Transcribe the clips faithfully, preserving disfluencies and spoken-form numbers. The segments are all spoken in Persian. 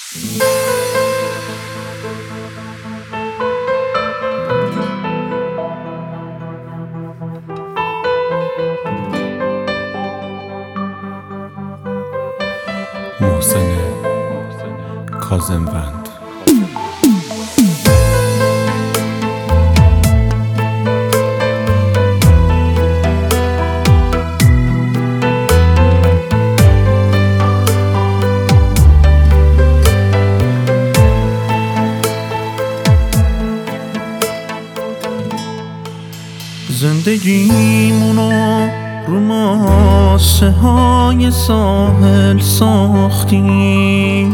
محسن کاظموند. زندگیمونو رو ماسه های ساحل ساختیم،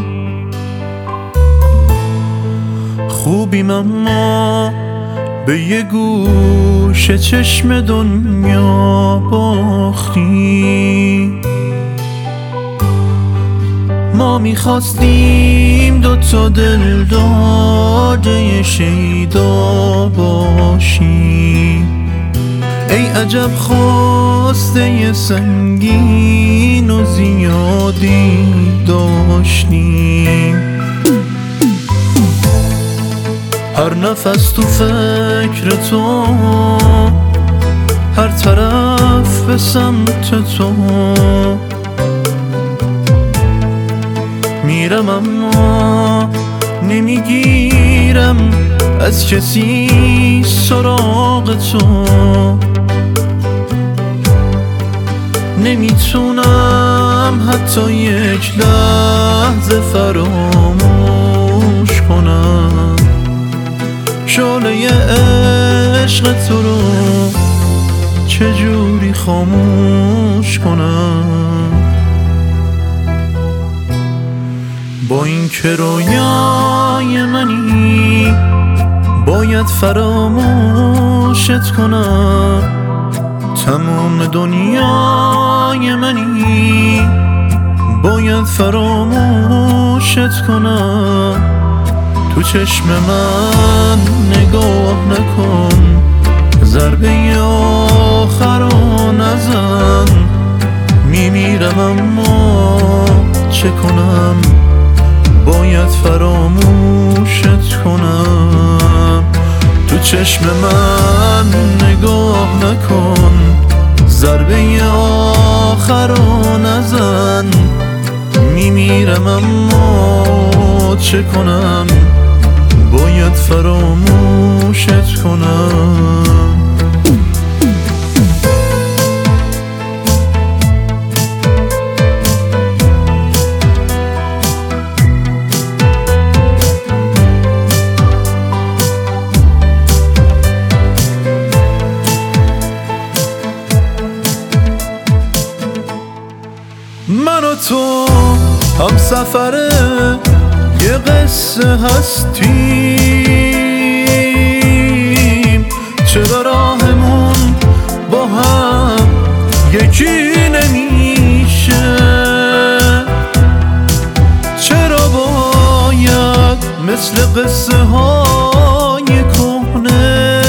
خوبیم اما به یه گوشه چشم دنیا باختیم. ما میخواستیم دوتا دل داده شیدا باشیم، ای عجب خواسته سنگین و زیادی داشتیم. هر نفس تو فکر تو، هر طرف به سمت تو میرم، اما نمیگیرم از کسی سراغ تو. نمیتونم حتی یک لحظه فراموش کنم شعله عشق تو رو، چجوری خاموش کنم. با این که رویای منی باید فراموشت کنم، تمام دنیای منی باید فراموشت کنم. تو چشم من نگاه نکن، ضربه آخر رو نزن. میمیرم اما چه کنم، باید فراموشت کنم. تو چشم من نگاه نکن، ضربه آخر رو نزن. میمیرم اما چه کنم، باید فراموشت کنم. من و تو هم سفره یه قصه هستیم، چرا راهمون با هم یکی نمیشه؟ چرا باید مثل قصه های کهنه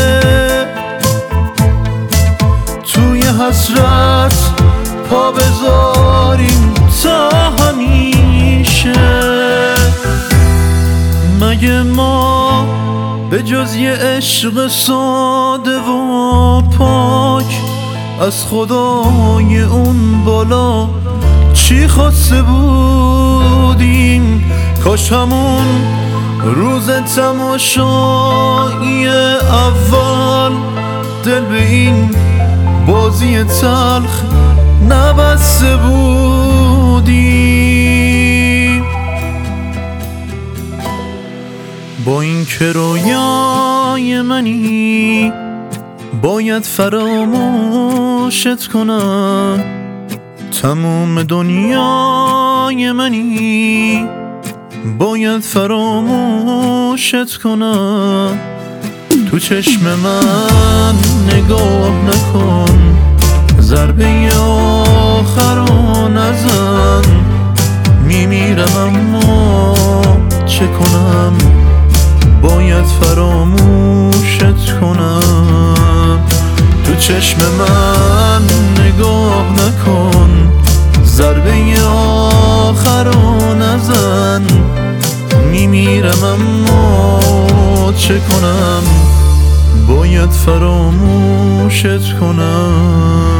توی حسرت پا بذاریم تا همیشه؟ مگه ما به جز یه عشق ساده و پاک از خدای اون بالا چی خواسته بودیم؟ کاش همون روز تماشایی اول دل به این بازی تلخ نبسته بودیم. با این که رویای منی باید فراموشت کنم، تموم دنیای منی باید فراموشت کنم. تو چشم من نگاه نکن، ضربه آخر رو نزن. میمیرم اما چه کنم، باید فراموشت کنم. تو چشم من نگاه نکن، ضربه آخر رو نزن. میمیرم اما چه کنم، باید فراموشت کنم.